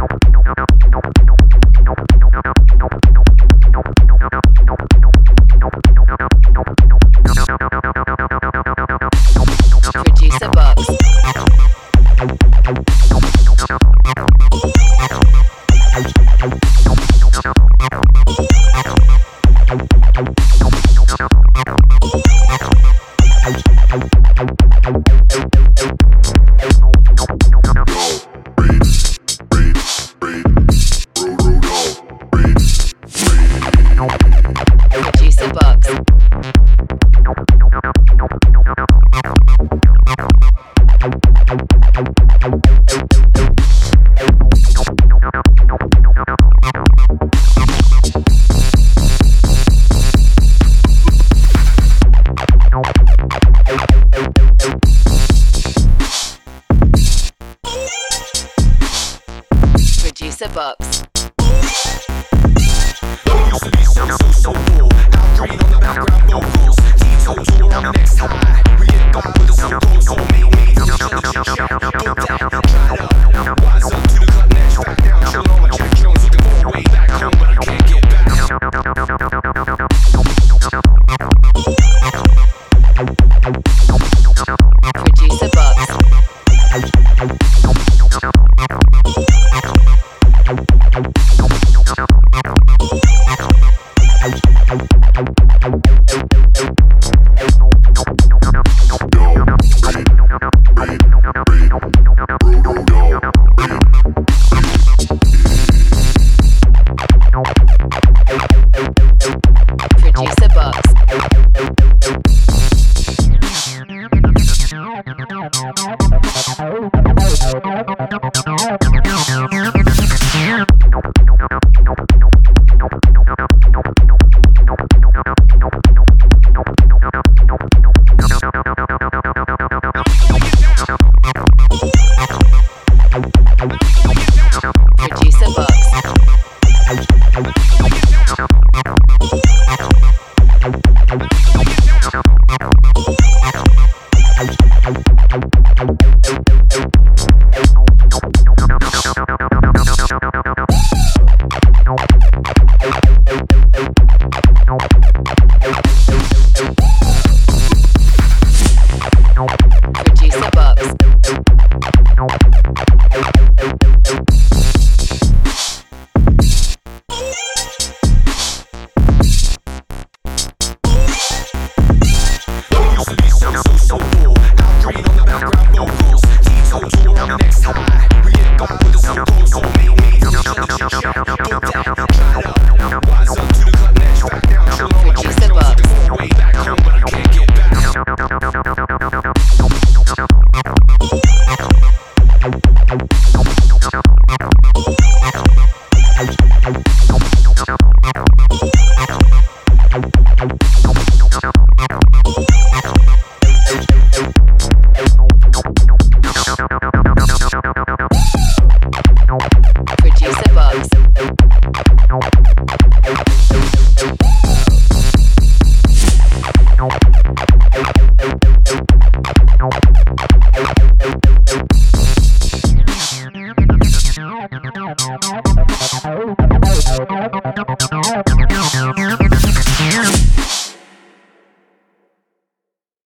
Producer Box. Used to be so cool. Al Green on the background vocals. T-Toes all on the next high. We get by with the so-called soul me. Put that, try to wise up to the cutting edge. Back down, chillin' on my Jack Jones. Looking for a way back home, but I can't get back. Producer Box. Producer Box. Producer Box. Producer Box. Used to be so cool. Al Green on the background vocals. T-Toes all on the next high. We get by with the so-called soul me.